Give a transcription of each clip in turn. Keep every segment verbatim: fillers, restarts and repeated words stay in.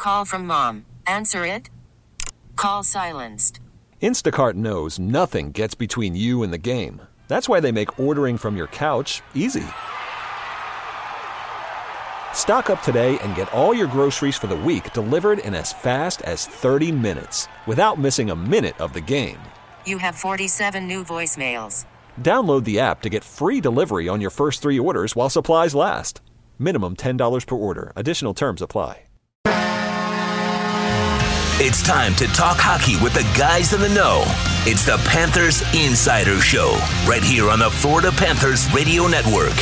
Call from mom. Answer it. Call silenced. Instacart knows nothing gets between you and the game. That's why they make ordering from your couch easy. Stock up today and get all your groceries for the week delivered in as fast as thirty minutes without missing a minute of the game. You have forty-seven new voicemails. Download the app to get free delivery on your first three orders while supplies last. Minimum ten dollars per order. Additional terms apply. It's time to talk hockey with the guys in the know. It's the Panthers Insider Show, right here on the Florida Panthers Radio Network.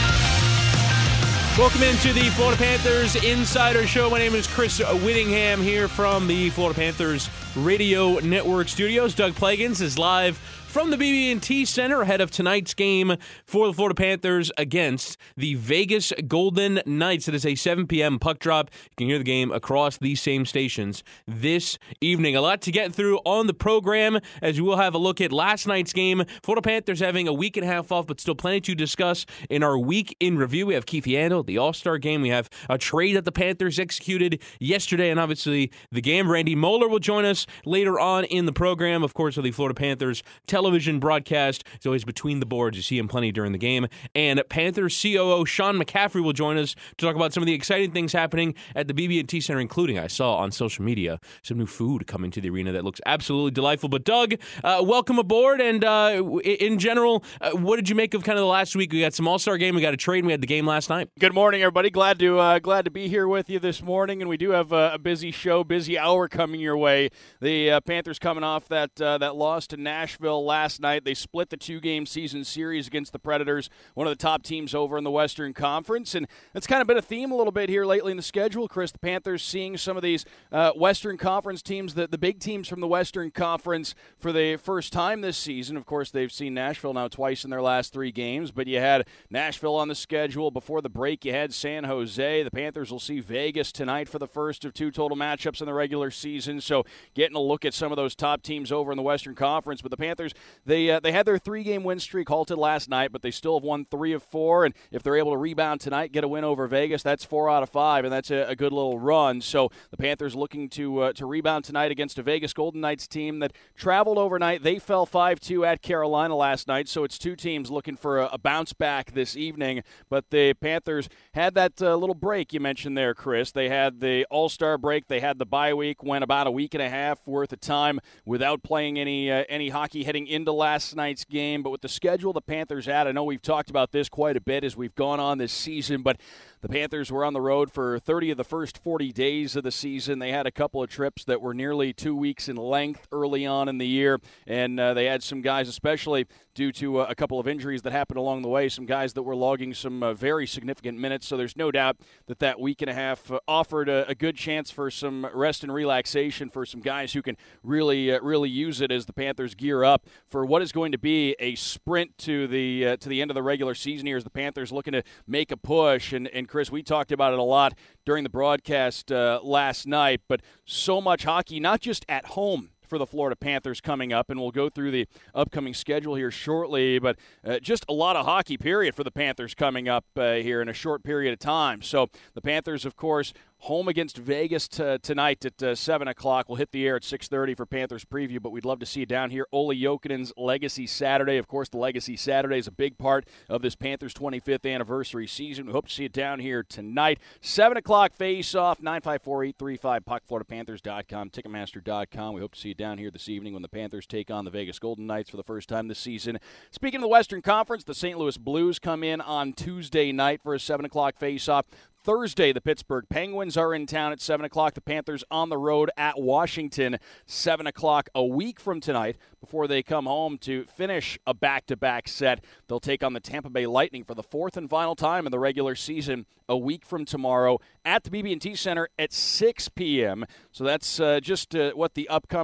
Welcome into the Florida Panthers Insider Show. My name is Chris Whittingham here from the Florida Panthers Radio Network studios. Doug Plagans is live from the B B and T Center ahead of tonight's game for the Florida Panthers against the Vegas Golden Knights. It is a seven p.m. puck drop. You can hear the game across these same stations this evening. A lot to get through on the program as we will have a look at last night's game. Florida Panthers having a week and a half off, but still plenty to discuss in our week in review. We have Keith Yandel, the All-Star game. We have a trade that the Panthers executed yesterday, and obviously the game. Randy Moeller will join us later on in the program. Of course, with the Florida Panthers television broadcast. It's always between the boards. You see him plenty during the game. And Panthers C O O Sean McCaffrey will join us to talk about some of the exciting things happening at the B B and T Center, including, I saw on social media, some new food coming to the arena that looks absolutely delightful. But Doug, uh, welcome aboard. And uh, in general, uh, what did you make of kind of the last week? We got some All-Star game. We got a trade. And we had the game last night. Good morning, everybody. Glad to uh, glad to be here with you this morning. And we do have a, a busy show, busy hour coming your way. The uh, Panthers coming off that uh, that loss to Nashville last night. They split the two-game season series against the Predators, one of the top teams over in the Western Conference. And that's kind of been a theme a little bit here lately in the schedule, Chris. The Panthers seeing some of these uh, Western Conference teams, the, the big teams from the Western Conference for the first time this season. Of course, they've seen Nashville now twice in their last three games, but you had Nashville on the schedule. Before the break, you had San Jose. The Panthers will see Vegas tonight for the first of two total matchups in the regular season. So getting a look at some of those top teams over in the Western Conference. But the Panthers, they uh, they had their three-game win streak halted last night, but they still have won three of four. And if they're able to rebound tonight, get a win over Vegas, that's four out of five, and that's a, a good little run. So the Panthers looking to uh, to rebound tonight against a Vegas Golden Knights team that traveled overnight. They fell five two at Carolina last night, so it's two teams looking for a, a bounce back this evening. But the Panthers had that uh, little break you mentioned there, Chris. They had the All-Star break. They had the bye week, went about a week and a half worth of time without playing any uh, any hockey heading into last night's game. But with the schedule the Panthers had, I know we've talked about this quite a bit as we've gone on this season, but the Panthers were on the road for thirty of the first forty days of the season. They had a couple of trips that were nearly two weeks in length early on in the year, and uh, they had some guys, especially due to uh, a couple of injuries that happened along the way, some guys that were logging some uh, very significant minutes. So there's no doubt that that week and a half uh, offered a, a good chance for some rest and relaxation for some guys who can really, uh, really use it as the Panthers gear up for what is going to be a sprint to the uh, to the end of the regular season here as the Panthers looking to make a push. And, and Chris, we talked about it a lot during the broadcast uh, last night, but so much hockey, not just at home for the Florida Panthers coming up, and we'll go through the upcoming schedule here shortly, but uh, just a lot of hockey, period, for the Panthers coming up uh, here in a short period of time. So the Panthers, of course, home against Vegas t- tonight at uh, seven o'clock. We'll hit the air at six thirty for Panthers preview, but we'd love to see you down here. Olli Jokinen's Legacy Saturday. Of course, the Legacy Saturday is a big part of this Panthers twenty-fifth anniversary season. We hope to see you down here tonight. seven o'clock face-off, nine five four, eight three five, puck, florida panthers dot com, ticketmaster dot com. We hope to see you down here this evening when the Panthers take on the Vegas Golden Knights for the first time this season. Speaking of the Western Conference, the Saint Louis Blues come in on Tuesday night for a seven o'clock face-off. Thursday, the Pittsburgh Penguins are in town at seven o'clock. The Panthers on the road at Washington, seven o'clock a week from tonight before they come home to finish a back-to-back set. They'll take on the Tampa Bay Lightning for the fourth and final time in the regular season a week from tomorrow at the B B and T Center at six p.m. So that's uh, just uh, what the upcoming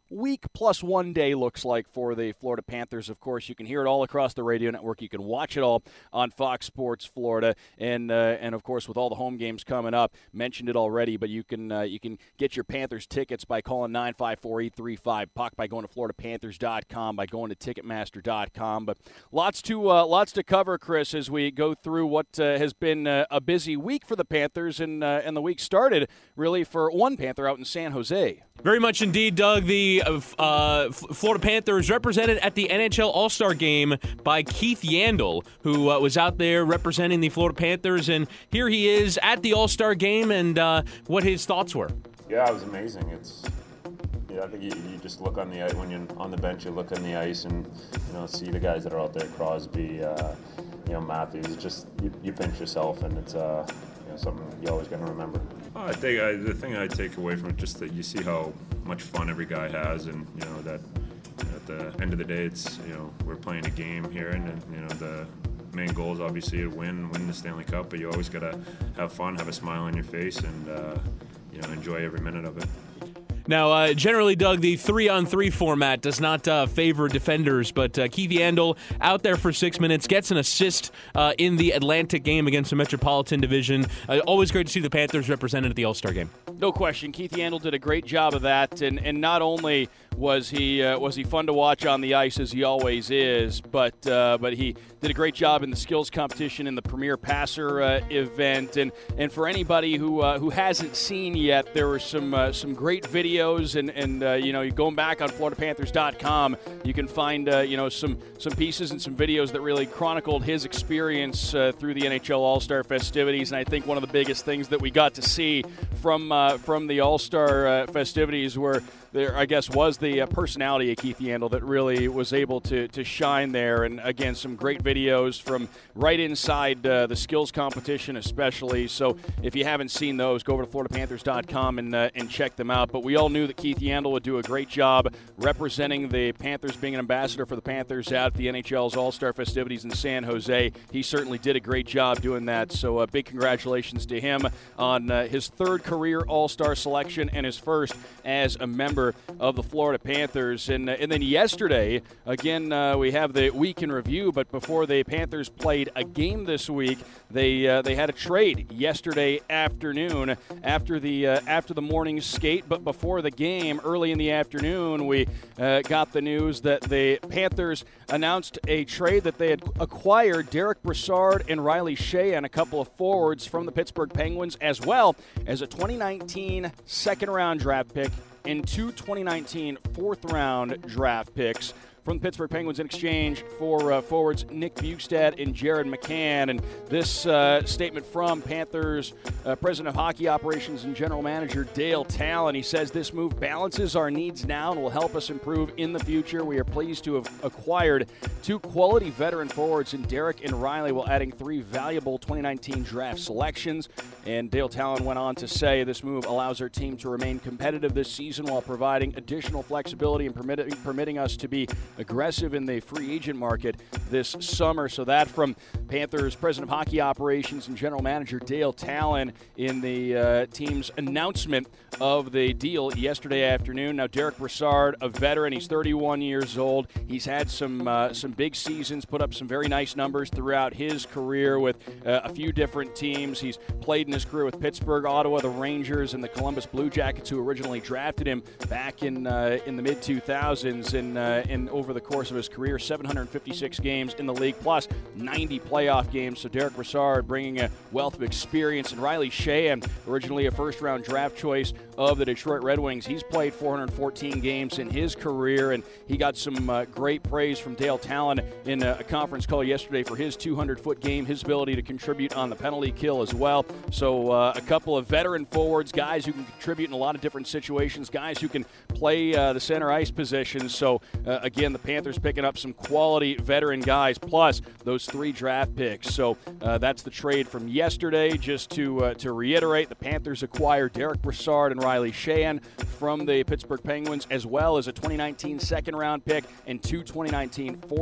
week plus one day looks like for the Florida Panthers. Of course, you can hear it all across the radio network. You can watch it all on Fox Sports Florida, and uh, and of course with all the home games coming up, mentioned it already, but you can uh, you can get your Panthers tickets by calling nine five four, eight three five, P U C, by going to florida panthers dot com, by going to ticketmaster dot com. But lots to uh, lots to cover, Chris, as we go through what uh, has been uh, a busy week for the Panthers, and uh, and the week started really for one Panther out in San Jose. Very much indeed, Doug. The uh, Florida Panthers represented at the N H L All-Star Game by Keith Yandle, who uh, was out there representing the Florida Panthers, and here he is at the All-Star Game, and uh, what his thoughts were. Yeah, it was amazing. It's yeah, I think you, you just look on the ice when you're on the bench. You look on the ice and you know see the guys that are out there, Crosby, uh, you know Matthews. It's just you, you pinch yourself, and it's uh, you know, something you always got to remember. I think I, the thing I take away from it just that you see how much fun every guy has, and you know that at the end of the day, it's you know we're playing a game here, and, and you know the main goal is obviously to win, win the Stanley Cup, but you always gotta have fun, have a smile on your face, and uh, you know enjoy every minute of it. Now, uh, generally, Doug, the three-on-three format does not uh, favor defenders, but uh, Keith Yandle out there for six minutes, gets an assist uh, in the Atlantic game against the Metropolitan Division. Uh, always great to see the Panthers represented at the All-Star game. No question. Keith Yandle did a great job of that, and, and not only was he uh, was he fun to watch on the ice, as he always is, but uh, but he did a great job in the skills competition in the Premier Passer uh, event. And, and for anybody who uh, who hasn't seen yet, there were some uh, some great videos, and and uh, you know, you're going back on florida panthers dot com, you can find uh, you know some some pieces and some videos that really chronicled his experience uh, through the N H L All-Star festivities. And I think one of the biggest things that we got to see from uh, from the All-Star uh, festivities were there, I guess, was the uh, personality of Keith Yandle that really was able to to shine there. And again, some great videos from right inside uh, the skills competition, especially. So if you haven't seen those, go over to florida panthers dot com and uh, and check them out. But we all knew that Keith Yandle would do a great job representing the Panthers, being an ambassador for the Panthers out at the N H L's All-Star festivities in San Jose. He certainly did a great job doing that. So uh, big congratulations to him on uh, his third career All-Star selection and his first as a member of the Florida Panthers. And, uh, and then yesterday, again, uh, we have the week in review, but before the Panthers played a game this week, they uh, they had a trade yesterday afternoon after the uh, after the morning skate, but before the game, early in the afternoon, we uh, got the news that the Panthers announced a trade that they had acquired Derek Brassard and Riley Shea and a couple of forwards from the Pittsburgh Penguins, as well as a twenty nineteen second-round draft pick and two twenty nineteen fourth-round draft picks from the Pittsburgh Penguins in exchange for uh, forwards Nick Bjugstad and Jared McCann. And this uh, statement from Panthers uh, President of Hockey Operations and General Manager Dale Tallon. He says this move balances our needs now and will help us improve in the future. We are pleased to have acquired two quality veteran forwards in Derek and Riley, while adding three valuable twenty nineteen draft selections. And Dale Tallon went on to say this move allows our team to remain competitive this season while providing additional flexibility and permitting, permitting us to be aggressive in the free agent market this summer. So that from Panthers President of Hockey Operations and General Manager Dale Tallon in the uh, team's announcement of the deal yesterday afternoon. Now, Derek Brassard, a veteran, he's thirty-one years old. He's had some uh, some big seasons, put up some very nice numbers throughout his career with uh, a few different teams. He's played in his career with Pittsburgh, Ottawa, the Rangers, and the Columbus Blue Jackets, who originally drafted him back in uh, in the mid two thousands. And, uh, and over the course of his career, seven hundred fifty-six games in the league, plus ninety playoff games. So Derek Brassard bringing a wealth of experience. And Riley Shea, originally a first-round draft choice of the Detroit Red Wings, he's played four hundred fourteen games in his career, and he got some uh, great praise from Dale Tallon in a, a conference call yesterday for his two hundred foot game, his ability to contribute on the penalty kill as well. So uh, a couple of veteran forwards, guys who can contribute in a lot of different situations, guys who can play uh, the center ice positions. So uh, again, the Panthers picking up some quality veteran guys, plus those three draft picks. So uh, that's the trade from yesterday. Just to uh, to reiterate, the Panthers acquired Derek Brassard and Riley Sheahan from the Pittsburgh Penguins, as well as a twenty nineteen second-round pick and two twenty nineteen fourth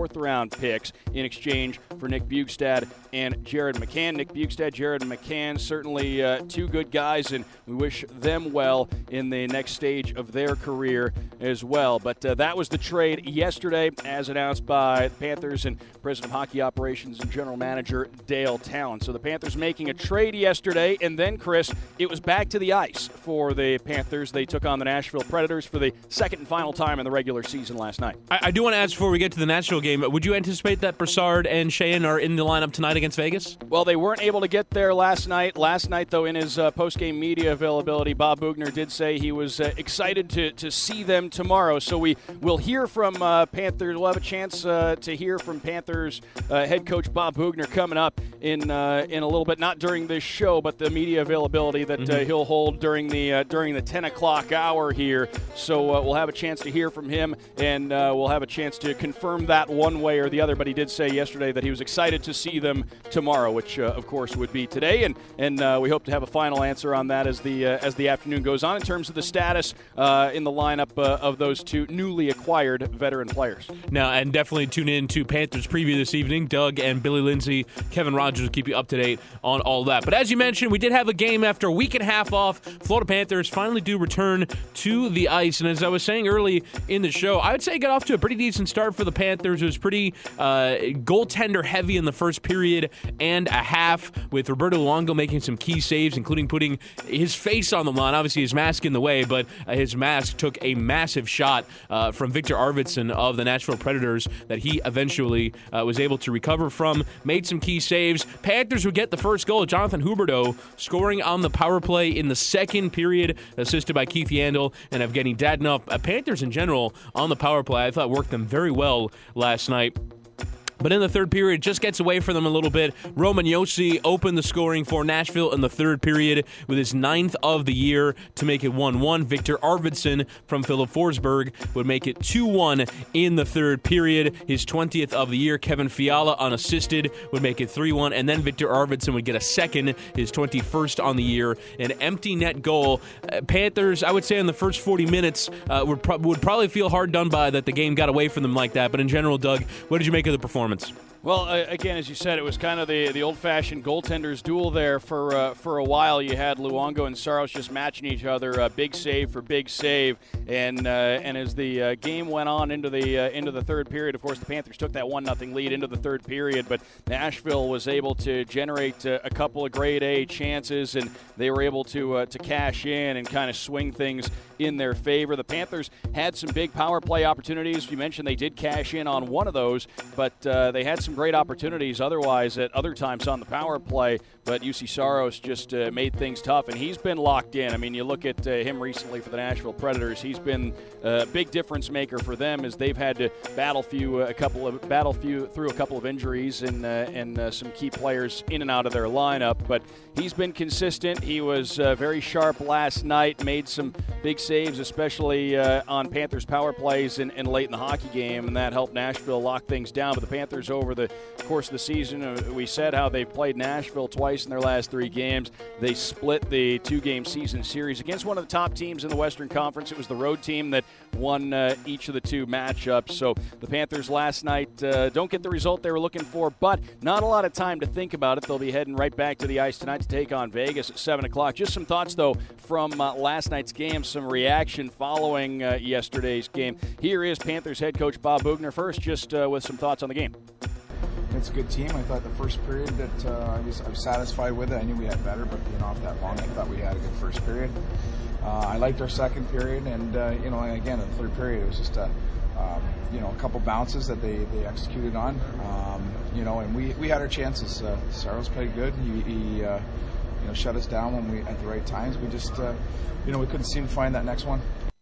fourth-round picks in exchange for Nick Bjugstad and Jared McCann. Nick Bjugstad, Jared McCann, certainly uh, two good guys, and we wish them well in the next stage of their career as well. But uh, that was the trade yesterday, as announced by the Panthers and President of Hockey Operations and General Manager Dale Talon. So the Panthers making a trade yesterday, and then, Chris, it was back to the ice for the Panthers. They took on the Nashville Predators for the second and final time in the regular season last night. I, I do want to ask before we get to the Nashville game, would you anticipate that Brassard and Sheahan are in the lineup tonight against Vegas? Well, they weren't able to get there last night. Last night, though, in his uh, post-game media availability, Bob Boughner did say he was uh, excited to, to see them tomorrow. So we will hear from uh, Panthers. We'll have a chance uh, to hear from Panthers uh, head coach Bob Boughner coming up in uh, in a little bit. Not during this show, but the media availability that mm-hmm. uh, he'll hold during the uh, during the ten o'clock hour here. So uh, we'll have a chance to hear from him, and uh, we'll have a chance to confirm that one way or the other. But he did say yesterday that he was excited to see them tomorrow, which uh, of course would be today, and and uh, we hope to have a final answer on that as the uh, as the afternoon goes on in terms of the status uh, in the lineup uh, of those two newly acquired veteran players. Now, and definitely tune in to Panthers Preview this evening. Doug and Billy Lindsay, Kevin Rogers will keep you up to date on all that. But as you mentioned, we did have a game after a week and a half off. Florida Panthers finally do return to the ice, and as I was saying early in the show, I would say got off to a pretty decent start for the Panthers. It was pretty uh, goaltender heavy in the first period and a half, with Roberto Luongo making some key saves, including putting his face on the line. Obviously, his mask in the way, but uh, his mask took a massive shot uh, from Victor Arvidsson of the Nashville Predators that he eventually uh, was able to recover from, made some key saves. Panthers would get the first goal. Jonathan Huberdeau scoring on the power play in the second period, assisted by Keith Yandel and Evgeny Dadonov. Uh, Panthers in general on the power play, I thought, worked them very well last night. But in the third period, just gets away from them a little bit. Roman Josi opened the scoring for Nashville in the third period with his ninth of the year to make it one one. Victor Arvidsson from Philip Forsberg would make it two one in the third period. His twentieth of the year. Kevin Fiala, unassisted, would make it three one. And then Victor Arvidsson would get a second, his twenty-first on the year. An empty net goal. Uh, Panthers, I would say in the first forty minutes, uh, would, pro- would probably feel hard done by that the game got away from them like that. But in general, Doug, what did you make of the performance? Well, uh, again, as you said, it was kind of the, the old-fashioned goaltenders duel there for uh, for a while. You had Luongo and Saros just matching each other, uh, big save for big save, and uh, and as the uh, game went on into the uh, into the third period, of course, the Panthers took that one nothing lead into the third period, but Nashville was able to generate uh, a couple of grade A chances, and they were able to uh, to cash in and kind of swing things in their favor. The Panthers had some big power play opportunities. You mentioned they did cash in on one of those, but uh, they had some great opportunities otherwise at other times on the power play, but U C Saros just uh, made things tough, and he's been locked in. I mean, you look at uh, him recently for the Nashville Predators. He's been a big difference maker for them as they've had to battle few a couple of battle few through a couple of injuries and uh, and uh, some key players in and out of their lineup. But he's been consistent. He was uh, very sharp last night. Made some big saves, especially uh, on Panthers power plays and, and late in the hockey game, and that helped Nashville lock things down. But the Panthers over the course of the season, uh, we said how they've played Nashville twice in their last three games. They split the two-game season series against one of the top teams in the Western Conference. It was the road team that won uh, each of the two matchups. So the Panthers last night uh, don't get the result they were looking for, but not a lot of time to think about it. They'll be heading right back to the ice tonight to take on Vegas at seven o'clock. Just some thoughts, though, from uh, last night's game, some reaction following uh, yesterday's game. Here is Panthers head coach Bob Boughner first, just uh, with some thoughts on the game. It's a good team. I thought the first period that uh, I was I was satisfied with it. I knew we had better, but being off that long, I thought we had a good first period. Uh, I liked our second period, and uh, you know, again, in the third period, it was just a um, you know a couple bounces that they, they executed on. Um, you know, and we, we had our chances. Uh, Saros played good. He, he uh, you know shut us down when we at the right times. We just uh, you know we couldn't seem to find that next one.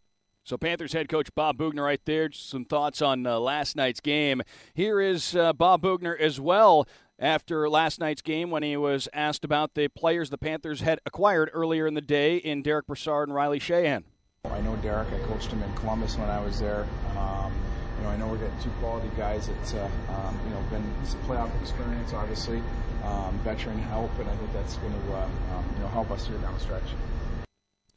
So Panthers head coach Bob Boughner right there. Just some thoughts on uh, last night's game. Here is uh, Bob Boughner as well after last night's game when he was asked about the players the Panthers had acquired earlier in the day in Derek Brassard and Riley Sheahan. I know Derek. I coached him in Columbus when I was there. Um, you know, I know we're getting two quality guys that uh, um, you know been some playoff experience, obviously, um, veteran help, and I think that's going to uh, um, you know help us here down the stretch.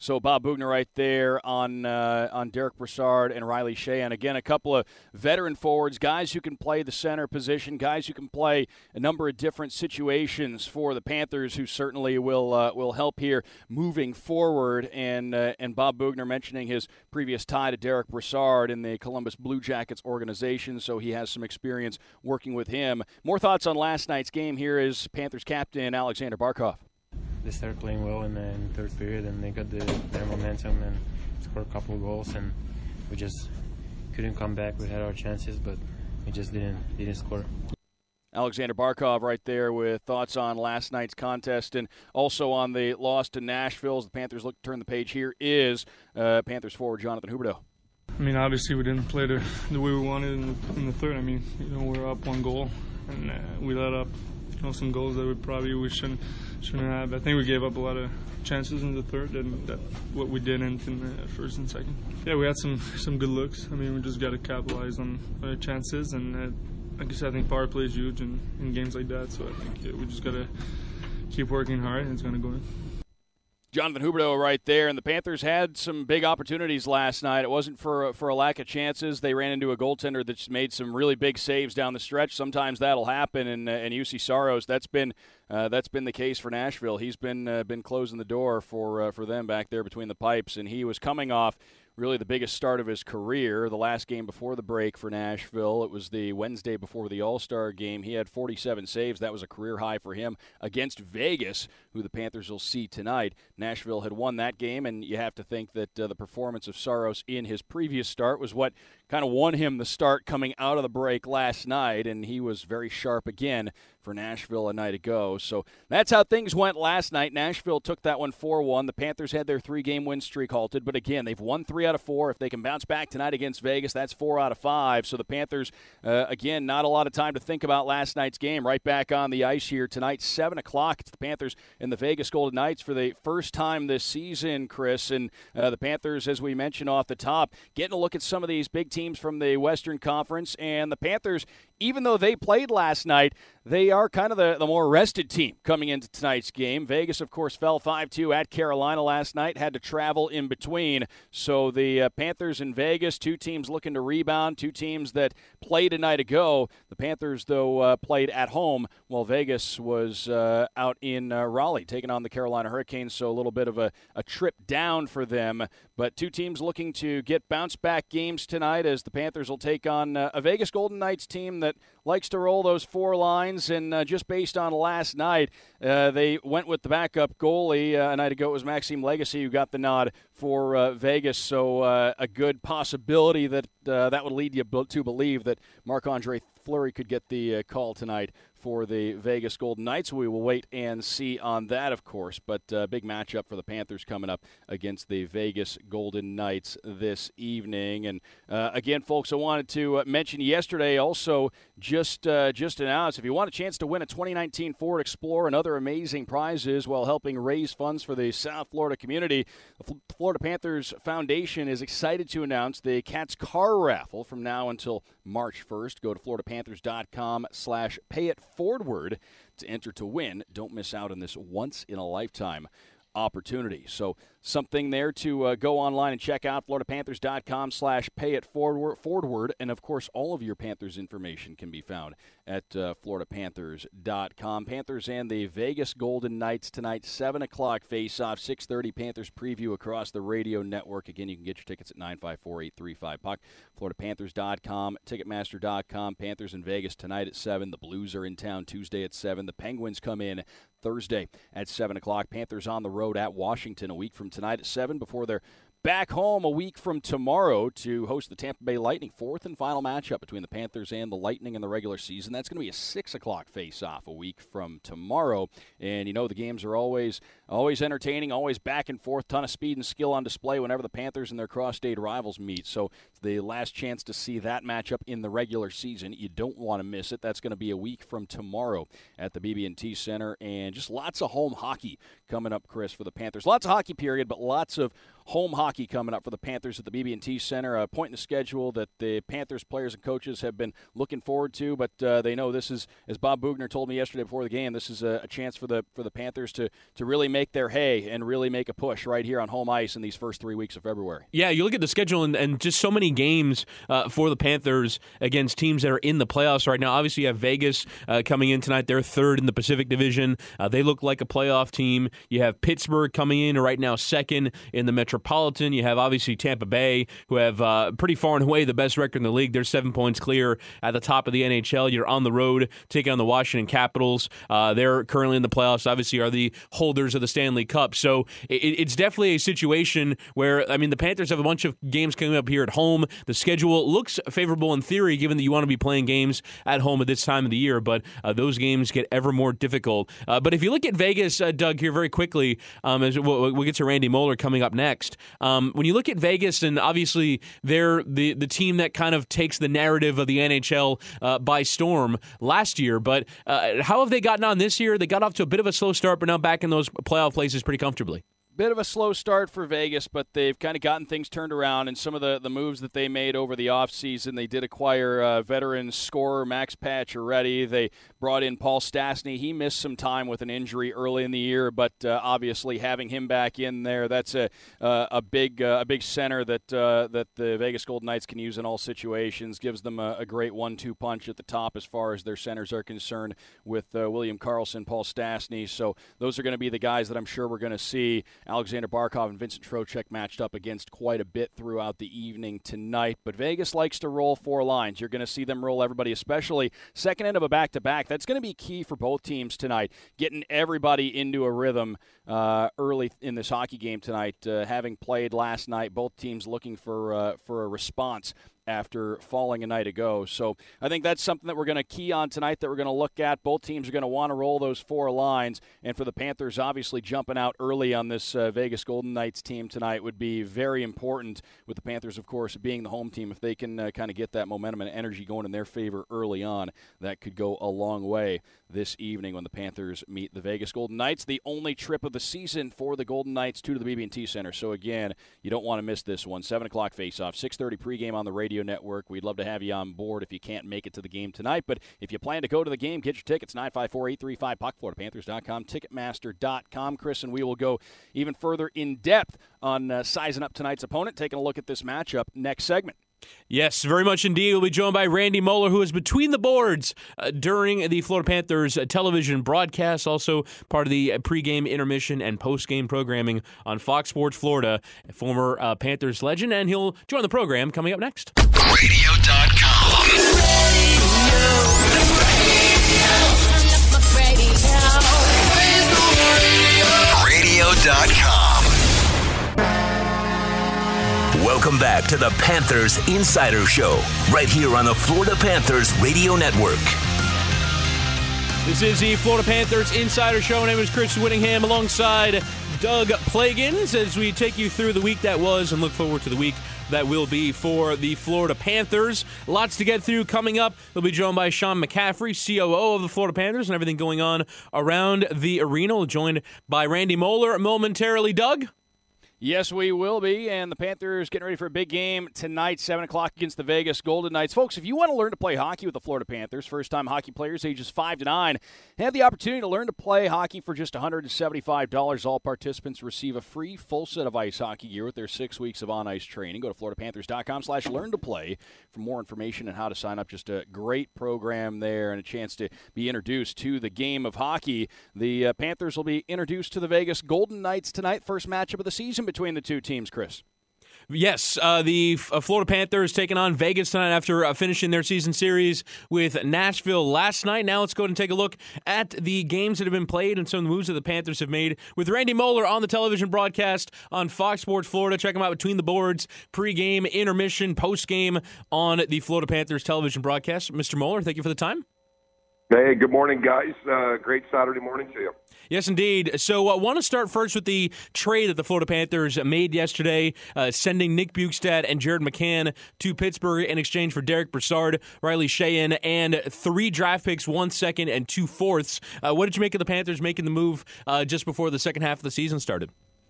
So Bob Boughner right there on uh, on Derek Brassard and Riley Sheahan. Again, a couple of veteran forwards, guys who can play the center position, guys who can play a number of different situations for the Panthers, who certainly will uh, will help here moving forward. And uh, and Bob Boughner mentioning his previous tie to Derek Brassard in the Columbus Blue Jackets organization, so he has some experience working with him. More thoughts on last night's game. Here is Panthers captain Alexander Barkov. They started playing well in the, in the third period, and they got the, their momentum and scored a couple of goals, and we just couldn't come back. We had our chances, but we just didn't didn't score. Alexander Barkov right there with thoughts on last night's contest and also on the loss to Nashville. As the Panthers look to turn the page, here is uh, Panthers forward Jonathan Huberdeau. I mean, obviously we didn't play the, the way we wanted in the, in the third. I mean, you know, we were up one goal, and uh, we let up you know, some goals that we probably we shouldn't shouldn't have. I think we gave up a lot of chances in the third, and that's what we didn't in the first and second. Yeah, we had some some good looks. I mean, we just got to capitalize on our chances, and uh, like I said, I think power play is huge in, in games like that. So I think yeah, we just got to keep working hard, and it's going to go in. Jonathan Huberdeau right there, and the Panthers had some big opportunities last night. It wasn't for for a lack of chances. They ran into a goaltender that's made some really big saves down the stretch. Sometimes that'll happen, and uh, and U C Saros, that's been uh, that's been the case for Nashville. He's been uh, been closing the door for uh, for them back there between the pipes, and he was coming off really the biggest start of his career. The last game before the break for Nashville, it was the Wednesday before the All-Star game. He had forty-seven saves. That was a career high for him against Vegas, who the Panthers will see tonight. Nashville had won that game, and you have to think that uh, the performance of Saros in his previous start was what kind of won him the start coming out of the break last night, and he was very sharp again for Nashville a night ago. So that's how things went last night. Nashville took that one four one. The Panthers had their three-game win streak halted, but again, they've won three out of four. If they can bounce back tonight against Vegas, that's four out of five. So the Panthers, uh, again, not a lot of time to think about last night's game. Right back on the ice here tonight, seven o'clock. It's the Panthers and the Vegas Golden Knights for the first time this season, Chris. And uh, the Panthers, as we mentioned off the top, getting a look at some of these big teams from the Western Conference. And the Panthers, even though they played last night, they are kind of the, the more rested team coming into tonight's game. Vegas, of course, fell five two at Carolina last night, had to travel in between. So the uh, Panthers and Vegas, two teams looking to rebound, two teams that played a night ago. The Panthers, though, uh, played at home, while Vegas was uh, out in uh, Raleigh, taking on the Carolina Hurricanes, so a little bit of a, a trip down for them. But two teams looking to get bounce-back games tonight, as the Panthers will take on uh, a Vegas Golden Knights team that likes to roll those four lines, and uh, just based on last night, uh, they went with the backup goalie. Uh, a night ago it was Maxime Legacy who got the nod for uh, Vegas, so uh, a good possibility that uh, that would lead you to believe that Marc-Andre Fleury could get the uh, call tonight for the Vegas Golden Knights. We will wait and see on that, of course, but a uh, big matchup for the Panthers coming up against the Vegas Golden Knights this evening. And uh, again, folks, I wanted to uh, mention yesterday also just uh, just announced, if you want a chance to win a twenty nineteen Ford Explorer and other amazing prizes while helping raise funds for the South Florida community, the Florida Panthers Foundation is excited to announce the Cats Car Raffle from now until March first. Go to florida panthers dot com slash pay it forward to enter to win. Don't miss out on this once-in-a-lifetime opportunity. So something there to uh, go online and check out, florida panthers dot com slash pay it forward. And, of course, all of your Panthers information can be found at uh, florida panthers dot com. Panthers and the Vegas Golden Knights tonight, seven o'clock face-off, six thirty Panthers preview across the radio network. Again, you can get your tickets at nine five four, eight three five, P U C, florida panthers dot com, ticketmaster dot com. Panthers in Vegas tonight at seven. The Blues are in town Tuesday at seven. The Penguins come in Thursday at seven o'clock. Panthers on the road at Washington a week from tonight at seven before they're back home a week from tomorrow to host the Tampa Bay Lightning. Fourth and final matchup between the Panthers and the Lightning in the regular season. That's going to be a six o'clock face-off a week from tomorrow. And, you know, the games are always always entertaining, always back and forth, ton of speed and skill on display whenever the Panthers and their cross-state rivals meet. So it's the last chance to see that matchup in the regular season. You don't want to miss it. That's going to be a week from tomorrow at the B B and T Center. And just lots of home hockey coming up, Chris, for the Panthers. Lots of hockey, period, but lots of home hockey coming up for the Panthers at the B B and T Center, a point in the schedule that the Panthers players and coaches have been looking forward to, but uh, they know this is, as Bob Boughner told me yesterday before the game, this is a, a chance for the for the Panthers to, to really make their hay and really make a push right here on home ice in these first three weeks of February. Yeah, you look at the schedule and, and just so many games uh, for the Panthers against teams that are in the playoffs right now. Obviously, you have Vegas uh, coming in tonight. They're third in the Pacific Division. Uh, they look like a playoff team. You have Pittsburgh coming in right now second in the Metropolitan. You have, obviously, Tampa Bay, who have uh, pretty far and away the best record in the league. They're seven points clear at the top of the N H L. You're on the road taking on the Washington Capitals. Uh, they're currently in the playoffs, obviously, are the holders of the Stanley Cup. So it, it's definitely a situation where, I mean, the Panthers have a bunch of games coming up here at home. The schedule looks favorable in theory, given that you want to be playing games at home at this time of the year, but uh, those games get ever more difficult. Uh, but if you look at Vegas, uh, Doug, here very quickly, um, as we'll, we'll get to Randy Moeller coming up next. Um, when you look at Vegas, and obviously they're the, the team that kind of takes the narrative of the N H L uh, by storm last year, but uh, how have they gotten on this year? They got off to a bit of a slow start, but now back in those playoff places pretty comfortably. Bit of a slow start for Vegas, but they've kind of gotten things turned around, and some of the, the moves that they made over the offseason, they did acquire uh, veteran scorer Max Pacioretty. They brought in Paul Stastny. He missed some time with an injury early in the year, but uh, obviously having him back in there, that's a uh, a big uh, a big center that uh, that the Vegas Golden Knights can use in all situations. Gives them a, a great one two punch at the top as far as their centers are concerned with uh, William Karlsson, Paul Stastny. So those are going to be the guys that I'm sure we're going to see. Alexander Barkov and Vincent Trocheck matched up against quite a bit throughout the evening tonight. But Vegas likes to roll four lines. You're going to see them roll everybody, especially second end of a back-to-back. That's going to be key for both teams tonight, getting everybody into a rhythm uh, early in this hockey game tonight. Uh, having played last night, both teams looking for uh, for a response after falling a night ago. So I think that's something that we're going to key on tonight, that we're going to look at. Both teams are going to want to roll those four lines. And for the Panthers, obviously jumping out early on this uh, Vegas Golden Knights team tonight would be very important, with the Panthers, of course, being the home team. If they can uh, kind of get that momentum and energy going in their favor early on, that could go a long way this evening when the Panthers meet the Vegas Golden Knights. The only trip of the season for the Golden Knights to the B B and T Center. So again, you don't want to miss this one. seven o'clock face-off, six thirty pregame on the radio network. We'd love to have you on board if you can't make it to the game tonight. But if you plan to go to the game, get your tickets, nine five four, eight three five, puck, Florida Panthers dot com, Ticketmaster dot com. Chris and we will go even further in depth on uh, sizing up tonight's opponent, taking a look at this matchup next segment. Yes, very much indeed. We'll be joined by Randy Moeller, who is between the boards uh, during the Florida Panthers uh, television broadcast, also part of the uh, pregame, intermission, and postgame programming on Fox Sports Florida, a former uh, Panthers legend, and he'll join the program coming up next. radio dot com. radio dot com. Welcome back to the Panthers Insider Show, right here on the Florida Panthers Radio Network. This is the Florida Panthers Insider Show. My name is Chris Whittingham, alongside Doug Plagans, as we take you through the week that was and look forward to the week that will be for the Florida Panthers. Lots to get through coming up. We'll be joined by Sean McCaffrey, C O O of the Florida Panthers, and everything going on around the arena. We're joined by Randy Moeller momentarily. Doug? Yes, we will be, and the Panthers getting ready for a big game tonight, seven o'clock against the Vegas Golden Knights. Folks, if you want to learn to play hockey with the Florida Panthers, first-time hockey players ages five to nine have the opportunity to learn to play hockey for just one hundred seventy-five dollars. All participants receive a free full set of ice hockey gear with their six weeks of on-ice training. Go to florida panthers dot com slash learn to play for more information on how to sign up. Just a great program there and a chance to be introduced to the game of hockey. The uh, Panthers will be introduced to the Vegas Golden Knights tonight, first matchup of the season between the two teams, Chris. Yes, uh, the uh, Florida Panthers taking on Vegas tonight after uh, finishing their season series with Nashville last night. Now let's go ahead and take a look at the games that have been played and some of the moves that the Panthers have made with Randy Moeller on the television broadcast on Fox Sports Florida. Check him out between the boards, pregame, intermission, postgame on the Florida Panthers television broadcast. Mister Moeller, thank you for the time. Hey, good morning, guys. Uh, great Saturday morning to you. Yes, indeed. So I uh, want to start first with the trade that the Florida Panthers made yesterday, uh, sending Nick Bjugstad and Jared McCann to Pittsburgh in exchange for Derek Brassard, Riley Sheahan, and three draft picks, one second, and two fourths. Uh, what did you make of the Panthers making the move uh, just before the second half of the season started?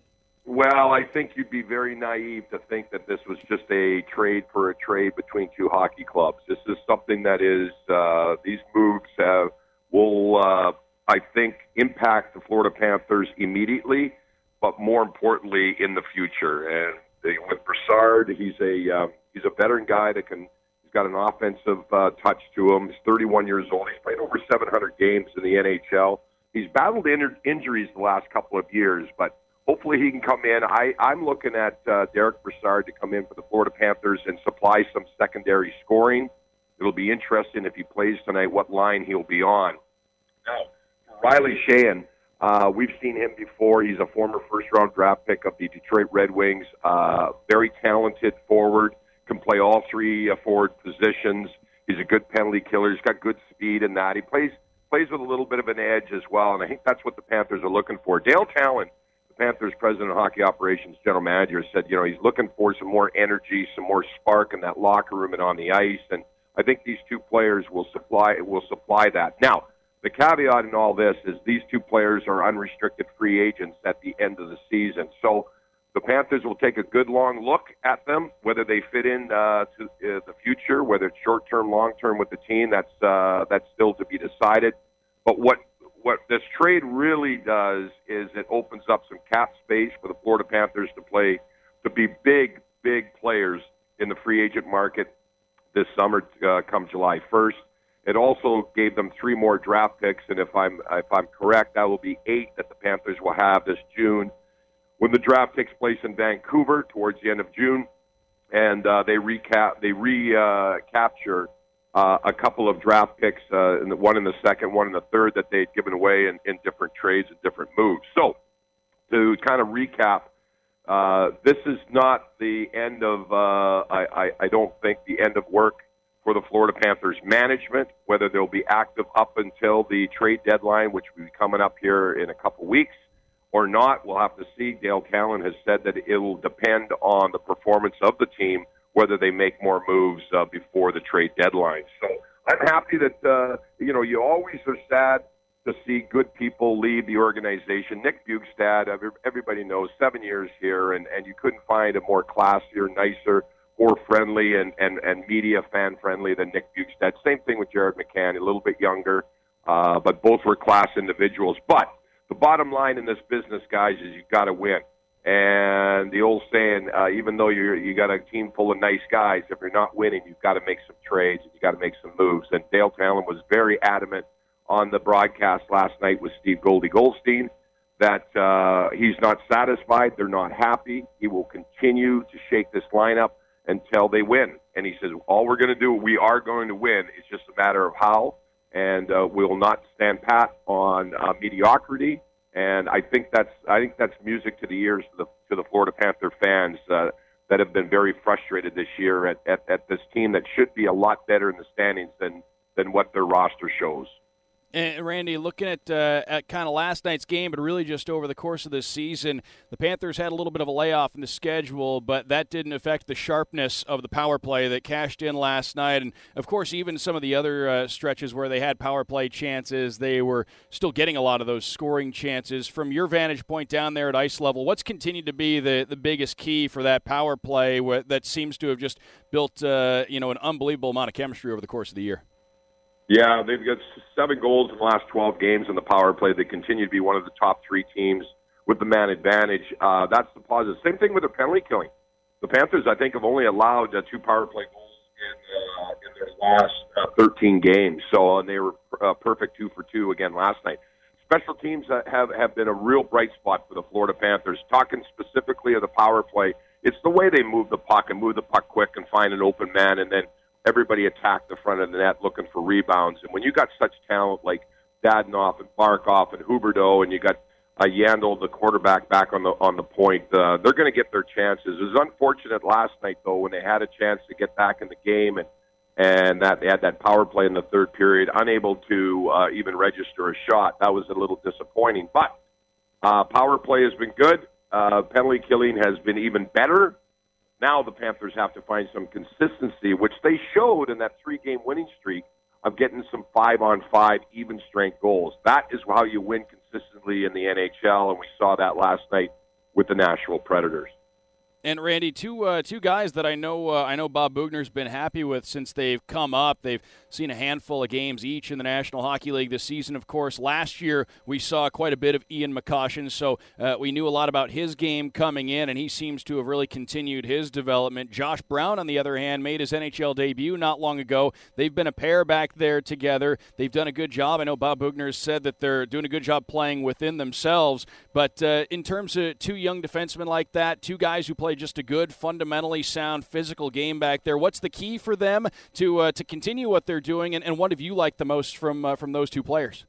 Well, I think you'd be very naive to think that this was just a trade for a trade between two hockey clubs. This is something that is, uh, these moves have, will, uh, I think, impact the Florida Panthers immediately, but more importantly in the future. And they, with Brassard, he's a uh, he's a veteran guy that can, he's got an offensive uh, touch to him. He's thirty-one years old. He's played over seven hundred games in the N H L. He's battled in- injuries the last couple of years, but hopefully he can come in. I, I'm looking at uh, Derek Brassard to come in for the Florida Panthers and supply some secondary scoring. It'll be interesting if he plays tonight, what line he'll be on. Now, Riley Sheahan, uh, we've seen him before. He's a former first-round draft pick of the Detroit Red Wings. Uh, very talented forward, can play all three uh, forward positions. He's a good penalty killer. He's got good speed in that. He plays plays with a little bit of an edge as well, and I think that's what the Panthers are looking for. Dale Talon, Panthers president of hockey operations, general manager, said, you know, he's looking for some more energy, some more spark in that locker room and on the ice, and I think these two players will supply will supply that. Now, the caveat in all this is these two players are unrestricted free agents at the end of the season, so the Panthers will take a good long look at them, whether they fit in uh, to uh, the future, whether it's short-term, long-term with the team. That's uh, that's still to be decided. But what What this trade really does is it opens up some cap space for the Florida Panthers to play, to be big, big players in the free agent market this summer, uh, come July first. It also gave them three more draft picks, and if I'm if I'm correct, that will be eight that the Panthers will have this June, when the draft takes place in Vancouver towards the end of June, and uh, they recap they recapture. Uh, Uh, a couple of draft picks, uh, in the, one in the second, one in the third, that they'd given away in, in different trades and different moves. So, to kind of recap, uh, this is not the end of, uh, I, I, I don't think, the end of work for the Florida Panthers management, whether they'll be active up until the trade deadline, which will be coming up here in a couple weeks, or not. We'll have to see. Dale Talon has said that it will depend on the performance of the team, whether they make more moves uh, before the trade deadline. So I'm happy that, uh, you know, you always are sad to see good people leave the organization. Nick Bjugstad, everybody knows, seven years here, and, and you couldn't find a more classier, nicer, more friendly and, and, and media fan-friendly than Nick Bjugstad. Same thing with Jared McCann, a little bit younger, uh, but both were class individuals. But the bottom line in this business, guys, is you've got to win. And the old saying, uh, even though you're, you got a team full of nice guys, if you're not winning, you've got to make some trades and you've got to make some moves. And Dale Talon was very adamant on the broadcast last night with Steve Goldie Goldstein that uh, he's not satisfied, they're not happy. He will continue to shake this lineup until they win. And he says, all we're going to do, we are going to win. It's just a matter of how. And uh, we will not stand pat on uh, mediocrity. And I think that's I think that's music to the ears to the to the Florida Panther fans uh, that have been very frustrated this year at, at, at this team that should be a lot better in the standings than than what their roster shows. And Randy, looking at uh, at kind of last night's game, but really just over the course of this season, the Panthers had a little bit of a layoff in the schedule, but that didn't affect the sharpness of the power play that cashed in last night. And, of course, even some of the other uh, stretches where they had power play chances, they were still getting a lot of those scoring chances. From your vantage point down there at ice level, what's continued to be the, the biggest key for that power play that seems to have just built uh, you know, an unbelievable amount of chemistry over the course of the year? Yeah, they've got seven goals in the last twelve games in the power play. They continue to be one of the top three teams with the man advantage. Uh, that's the positive. Same thing with the penalty killing. The Panthers, I think, have only allowed uh, two power play goals in, uh, in their last uh, thirteen games. So, and they were uh, perfect two for two again last night. Special teams uh, have, have been a real bright spot for the Florida Panthers. Talking specifically of the power play, it's the way they move the puck and move the puck quick and find an open man, and then everybody attacked the front of the net looking for rebounds. And when you got such talent like Dadonov and Barkov and Huberdeau, and you got uh, Yandel, the quarterback, back on the on the point, uh, they're going to get their chances. It was unfortunate last night, though, when they had a chance to get back in the game, and and that they had that power play in the third period, unable to uh, even register a shot. That was a little disappointing. But uh, power play has been good. Uh, penalty killing has been even better. Now the Panthers have to find some consistency, which they showed in that three-game winning streak of getting some five-on-five even-strength goals. That is how you win consistently in the N H L, and we saw that last night with the Nashville Predators. And Randy, two uh, two guys that I know uh, I know Bob Boughner's been happy with since they've come up. They've seen a handful of games each in the National Hockey League this season. Of course, last year we saw quite a bit of Ian McCoshen, so uh, we knew a lot about his game coming in, and he seems to have really continued his development. Josh Brown, on the other hand, made his N H L debut not long ago. They've been a pair back there together. They've done a good job. I know Bob Boughner has said that they're doing a good job playing within themselves, but uh, in terms of two young defensemen like that, two guys who play just a good, fundamentally sound, physical game back there. What's the key for them to uh, to continue what they're doing, and, and what have you liked the most from uh, from those two players?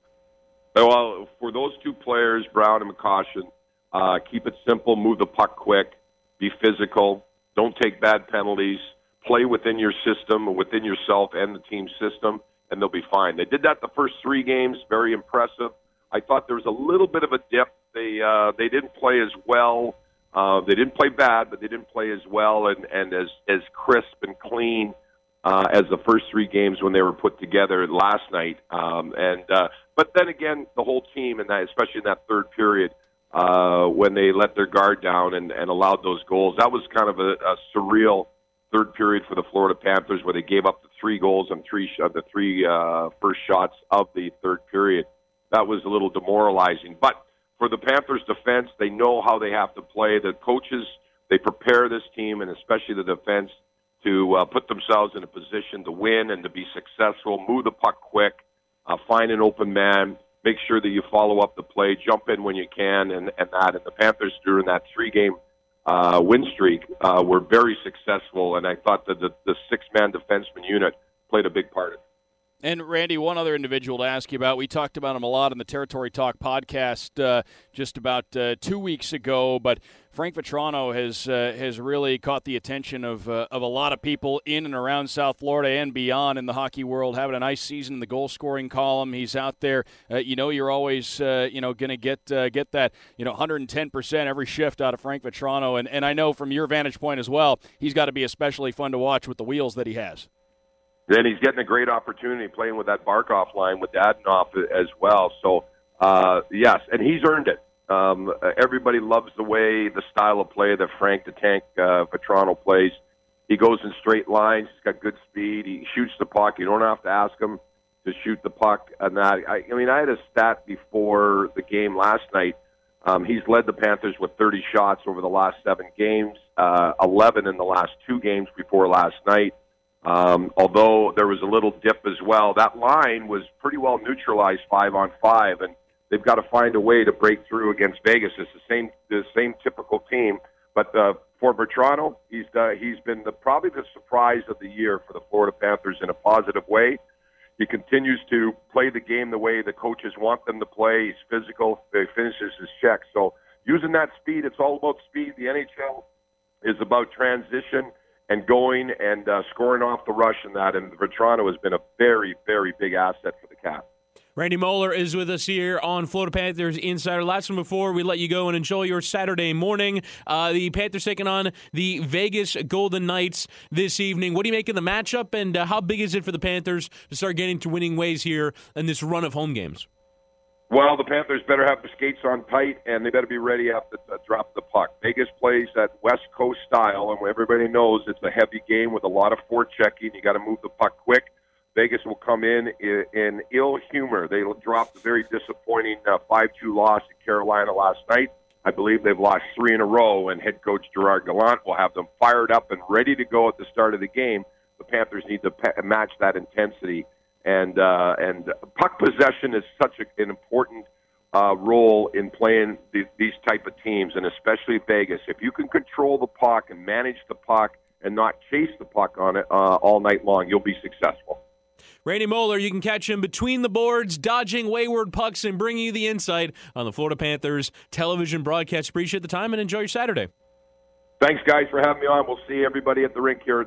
Well, for those two players, Brown and McCoshen, uh, keep it simple, move the puck quick, be physical, don't take bad penalties, play within your system, within yourself and the team system, and they'll be fine. They did that the first three games, very impressive. I thought there was a little bit of a dip. They uh, they didn't play as well. Uh, they didn't play bad, but they didn't play as well and, and as, as crisp and clean uh, as the first three games when they were put together last night. Um, and uh, but then again, the whole team, and especially in that third period, uh, when they let their guard down and, and allowed those goals, that was kind of a, a surreal third period for the Florida Panthers, where they gave up the three goals on three sh- the three uh, first shots of the third period. That was a little demoralizing, but for the Panthers' defense, they know how they have to play. The coaches, they prepare this team, and especially the defense, to uh, put themselves in a position to win and to be successful, move the puck quick, uh, find an open man, make sure that you follow up the play, jump in when you can, and, and that. And the Panthers, during that three-game uh, win streak, uh, were very successful, and I thought that the, the six-man defenseman unit played a big part of it. And, Randy, one other individual to ask you about. We talked about him a lot in the Territory Talk podcast uh, just about uh, two weeks ago, but Frank Vatrano has uh, has really caught the attention of uh, of a lot of people in and around South Florida and beyond in the hockey world, having a nice season in the goal-scoring column. He's out there. Uh, you know you're always uh, you know going to get uh, get that you know one hundred ten percent every shift out of Frank Vatrano, and, and I know from your vantage point as well, he's got to be especially fun to watch with the wheels that he has. Then he's getting a great opportunity playing with that Barkov line with Dadonov as well. So, uh, yes, and he's earned it. Um, everybody loves the way, the style of play that Frank the Tank uh, Vatrano plays. He goes in straight lines. He's got good speed. He shoots the puck. You don't have to ask him to shoot the puck. And that, I, I mean, I had a stat before the game last night. Um, he's led the Panthers with thirty shots over the last seven games, uh, eleven in the last two games before last night. Um, although there was a little dip as well, that line was pretty well neutralized five on five, and they've got to find a way to break through against Vegas. It's the same, the same typical team. But uh, for Vatrano, he's uh, he's been the, probably the surprise of the year for the Florida Panthers in a positive way. He continues to play the game the way the coaches want them to play. He's physical. He finishes his checks. So using that speed, it's all about speed. The N H L is about transition and going and uh, scoring off the rush and that. And Vatrano has been a very, very big asset for the Caps. Randy Moeller is with us here on Florida Panthers Insider. Last one before we let you go and enjoy your Saturday morning. Uh, the Panthers taking on the Vegas Golden Knights this evening. What do you make of the matchup, and uh, how big is it for the Panthers to start getting to winning ways here in this run of home games? Well, the Panthers better have the skates on tight, and they better be ready after to drop the puck. Vegas plays that West Coast style, and everybody knows it's a heavy game with a lot of forechecking. You got to move the puck quick. Vegas will come in in, in ill humor. They dropped a very disappointing uh, five two loss to Carolina last night. I believe they've lost three in a row, and head coach Gerard Gallant will have them fired up and ready to go at the start of the game. The Panthers need to pe- match that intensity. And uh, and puck possession is such a, an important uh, role in playing th- these type of teams, and especially Vegas. If you can control the puck and manage the puck and not chase the puck on it uh, all night long, you'll be successful. Randy Moeller, you can catch him between the boards, dodging wayward pucks and bringing you the insight on the Florida Panthers television broadcast. Appreciate the time and enjoy your Saturday. Thanks, guys, for having me on. We'll see everybody at the rink here tonight.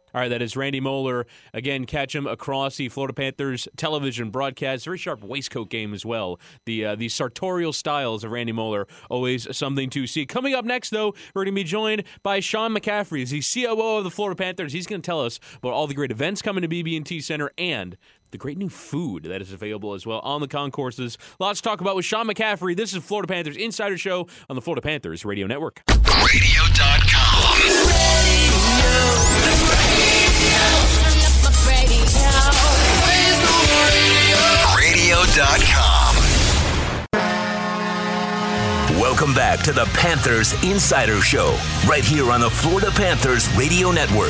All right, that is Randy Moeller. Again, catch him across the Florida Panthers television broadcast. Very sharp waistcoat game as well. The uh, the sartorial styles of Randy Moeller, always something to see. Coming up next, though, we're going to be joined by Sean McCaffrey. He's the C O O of the Florida Panthers. He's going to tell us about all the great events coming to B B and T Center and the great new food that is available as well on the concourses. Lots to talk about with Sean McCaffrey. This is Florida Panthers Insider Show on the Florida Panthers Radio Network. radio dot com. radio dot com. Welcome back to the Panthers Insider Show, right here on the Florida Panthers Radio Network.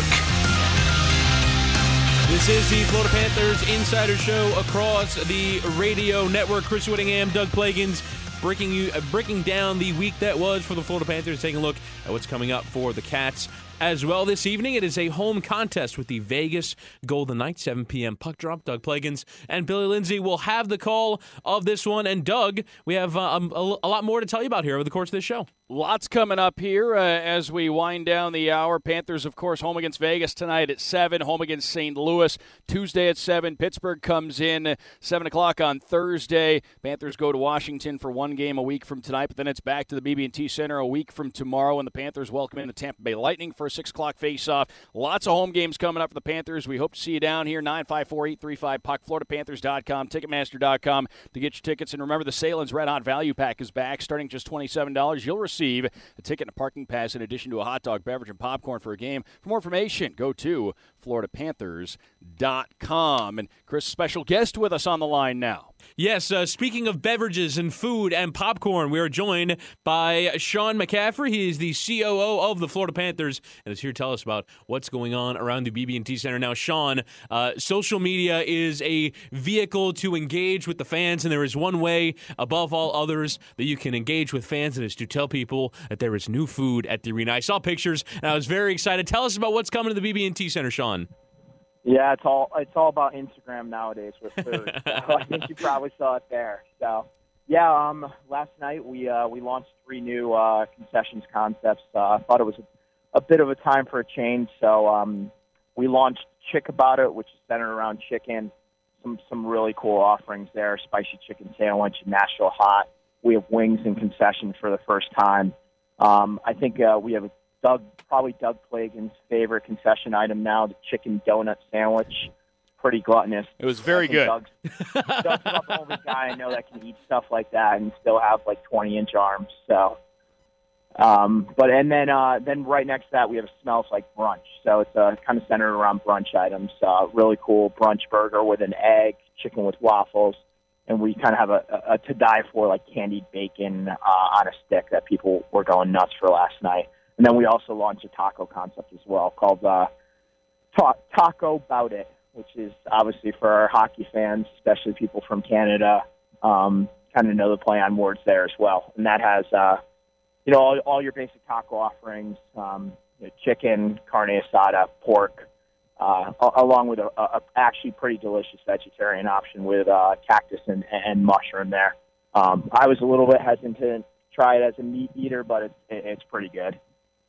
This is the Florida Panthers Insider Show across the radio network. Chris Whittingham, Doug Plagans, breaking you, uh, breaking down the week that was for the Florida Panthers, taking a look at what's coming up for the Cats. As well this evening, it is a home contest with the Vegas Golden Knights, seven p.m. puck drop. Doug Plagans and Billy Lindsay will have the call of this one. And Doug, we have uh, um, a, a lot more to tell you about here over the course of this show. Lots coming up here uh, as we wind down the hour. Panthers, of course, home against Vegas tonight at seven, home against Saint Louis Tuesday at seven. Pittsburgh comes in seven o'clock on Thursday. Panthers go to Washington for one game a week from tonight, but then it's back to the B B and T Center a week from tomorrow, and the Panthers welcome in the Tampa Bay Lightning for a six o'clock face-off. Lots of home games coming up for the Panthers. We hope to see you down here, nine five four, eight three five, puck, Florida Panthers dot com, Ticketmaster dot com to get your tickets. And remember, the Salem's Red Hot Value Pack is back, starting just twenty-seven dollars. You'll receive a ticket and a parking pass in addition to a hot dog, beverage, and popcorn for a game. For more information, go to Florida Panthers dot com. And Chris, special guest with us on the line now. Yes, uh, speaking of beverages and food and popcorn, we are joined by Sean McCaffrey. He is the C O O of the Florida Panthers and is here to tell us about what's going on around the B B and T Center. Now, Sean, uh, social media is a vehicle to engage with the fans, and there is one way above all others that you can engage with fans, and is to tell people that there is new food at the arena. I saw pictures, and I was very excited. Tell us about what's coming to the B B and T Center, Sean. Yeah, it's all it's all about Instagram nowadays with food. So I think you probably saw it there. So, yeah, um, last night we uh, we launched three new uh, concessions concepts. Uh, I thought it was a, a bit of a time for a change, so um, we launched Chick About It, which is centered around chicken. Some some really cool offerings there: spicy chicken sandwich, Nashville hot. We have wings and concessions for the first time. Um, I think uh, we have a Doug, probably Doug Plagan's favorite concession item now, the chicken donut sandwich. Pretty gluttonous. It was very good. Doug's, Doug's not the only guy I know that can eat stuff like that and still have like twenty-inch arms. So, um, but and then uh, then right next to that we have a Smells Like Brunch. So it's uh, kind of centered around brunch items. Uh, really cool brunch burger with an egg, chicken with waffles. And we kind of have a, a, a to die for, like candied bacon uh, on a stick that people were going nuts for last night. And then we also launched a taco concept as well called uh, ta- Taco Bout It, which is obviously for our hockey fans, especially people from Canada, um, kind of know the play on words there as well. And that has, uh, you know, all, all your basic taco offerings, um, you know, chicken, carne asada, pork, uh, along with a, a actually pretty delicious vegetarian option with uh, cactus and, and mushroom there. Um, I was a little bit hesitant to try it as a meat eater, but it's, it's pretty good.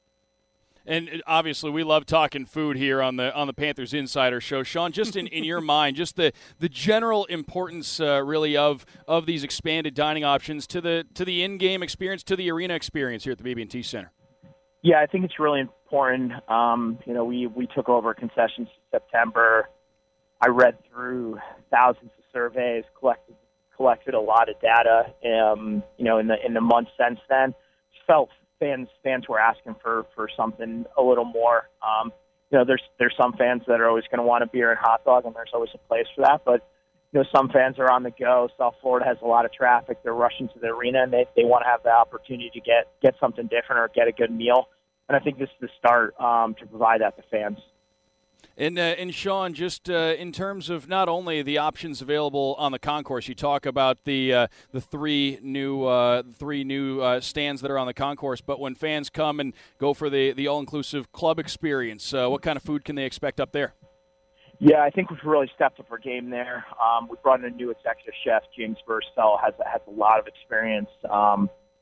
And obviously, we love talking food here on the on the Panthers Insider Show. Sean, just in, in your mind, just the, the general importance, uh, really, of of these expanded dining options to the to the in-game experience, to the arena experience here at the B B and T Center. Yeah, I think it's really important. Um, you know, we, we took over concessions in September. I read through thousands of surveys, collected collected a lot of data. Um, you know, in the in the months since then, just felt. Fans fans were asking for, for something a little more. Um, you know, there's there's some fans that are always going to want a beer and hot dog, and there's always a place for that. But you know, some fans are on the go. South Florida has a lot of traffic. They're rushing to the arena, and they they want to have the opportunity to get get something different or get a good meal. And I think this is the start um, to provide that to fans. And, uh, and Sean, just uh, in terms of not only the options available on the concourse, you talk about the uh, the three new uh, three new uh, stands that are on the concourse, but when fans come and go for the, the all-inclusive club experience, uh, what kind of food can they expect up there? Yeah, I think we've really stepped up our game there. Um, we brought in a new executive chef, James Bursell, has has a lot of experience. Um,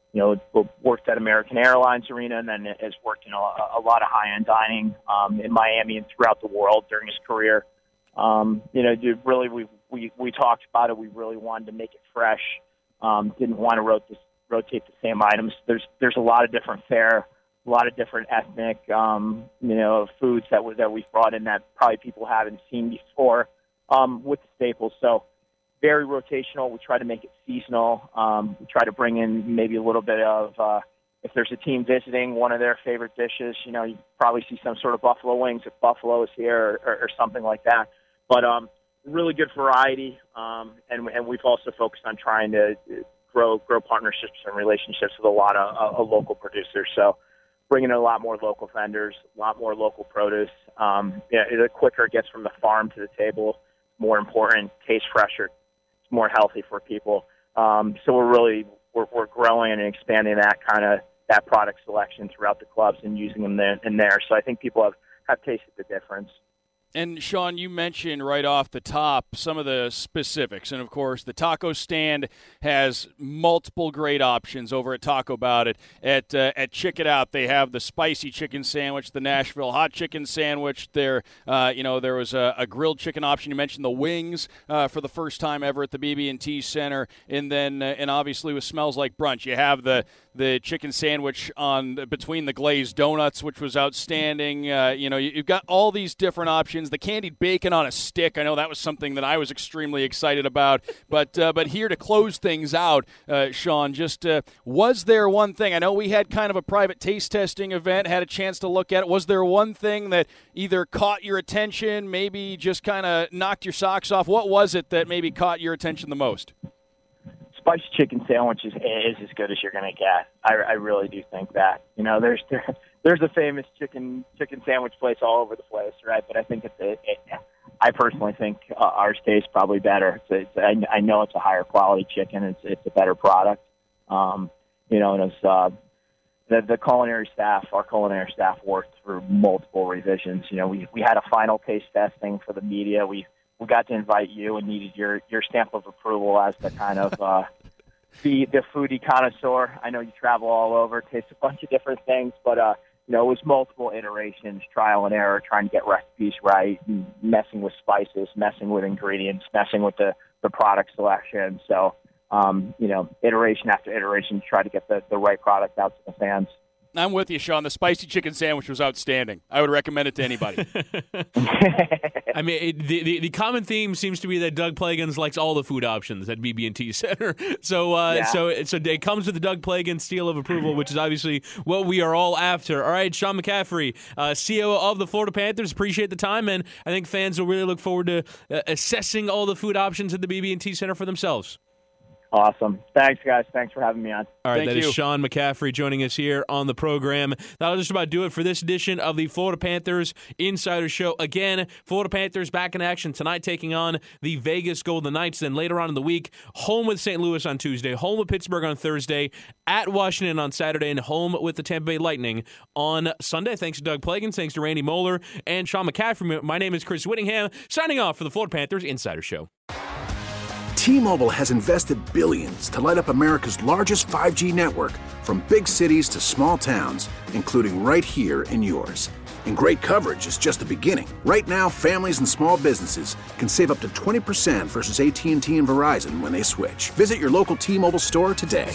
you know, worked at American Airlines Arena and then has worked in a, a lot of high-end dining um, in Miami and throughout the world during his career. Um, you know, dude, really, we, we, we talked about it. We really wanted to make it fresh. Um, didn't want to rotate, rotate the same items. There's there's a lot of different fare, a lot of different ethnic, um, you know, foods that, we, that we've brought in that probably people haven't seen before um, with the staples. So very rotational. We try to make it seasonal. Um, we try to bring in maybe a little bit of, uh, if there's a team visiting, one of their favorite dishes, you know, you probably see some sort of buffalo wings if Buffalo is here or, or, or something like that. But um, really good variety, um, and, and we've also focused on trying to grow grow partnerships and relationships with a lot of, uh, of local producers. So bringing in a lot more local vendors, a lot more local produce. Um, yeah, the quicker it gets from the farm to the table, more important, tastes fresher, it's more healthy for people. Um, so we're really we're, we're growing and expanding that kind of that product selection throughout the clubs and using them there, in there. So I think people have, have tasted the difference. And, Sean, you mentioned right off the top some of the specifics. And, of course, the taco stand has multiple great options over at Taco Bout It. At, uh, at Chick It Out, they have the spicy chicken sandwich, the Nashville hot chicken sandwich. There, uh, you know, there was a, a grilled chicken option. You mentioned the wings uh, for the first time ever at the B B and T Center. And then, uh, and obviously with Smells Like Brunch, you have the the chicken sandwich on between the glazed donuts, which was outstanding. Uh, you know, you've got all these different options. The candied bacon on a stick, I know that was something that I was extremely excited about. But uh, but here to close things out, uh, Sean, just uh, was there one thing? I know we had kind of a private taste testing event, had a chance to look at it. Was there one thing that either caught your attention, maybe just kind of knocked your socks off? What was it that maybe caught your attention the most? Spicy chicken sandwich is, is as good as you're going to get. I, I really do think that. You know, there's there, there's a famous chicken chicken sandwich place all over the place, right? But I think it's a, it, I personally think uh, ours tastes probably better. It's, it's I, I know it's a higher quality chicken. It's it's a better product. Um, you know, and it's uh, the the culinary staff. Our culinary staff worked through multiple revisions. You know, we we had a final taste testing for the media. We we got to invite you and needed your your stamp of approval as the kind of uh, the the foodie connoisseur. I know you travel all over, taste a bunch of different things, but uh, you know, it was multiple iterations, trial and error, trying to get recipes right, and messing with spices, messing with ingredients, messing with the the product selection. So um, you know, iteration after iteration, to try to get the the right product out to the fans. I'm with you, Sean. The spicy chicken sandwich was outstanding. I would recommend it to anybody. I mean, it, the, the the common theme seems to be that Doug Plagans likes all the food options at B B and T Center. So, uh, Yeah. so, so it comes with the Doug Plagans seal of approval, which is obviously what we are all after. All right, Sean McCaffrey, uh, C E O of the Florida Panthers. Appreciate the time, and I think fans will really look forward to uh, assessing all the food options at the B B and T Center for themselves. Awesome. Thanks, guys. Thanks for having me on. All right, Thank that you. is Sean McCaffrey joining us here on the program. That'll just about do it for this edition of the Florida Panthers Insider Show. Again, Florida Panthers back in action tonight, taking on the Vegas Golden Knights. Then later on in the week, home with Saint Louis on Tuesday, home with Pittsburgh on Thursday, at Washington on Saturday, and home with the Tampa Bay Lightning on Sunday. Thanks to Doug Plagans, thanks to Randy Moeller and Sean McCaffrey. My name is Chris Whittingham, signing off for the Florida Panthers Insider Show. T-Mobile has invested billions to light up America's largest five G network, from big cities to small towns, including right here in yours. And great coverage is just the beginning. Right now, families and small businesses can save up to twenty percent versus A T and T and Verizon when they switch. Visit your local T-Mobile store today.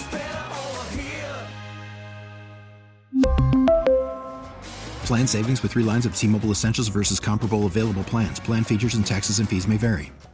Plan savings with three lines of T-Mobile Essentials versus comparable available plans. Plan features and taxes and fees may vary.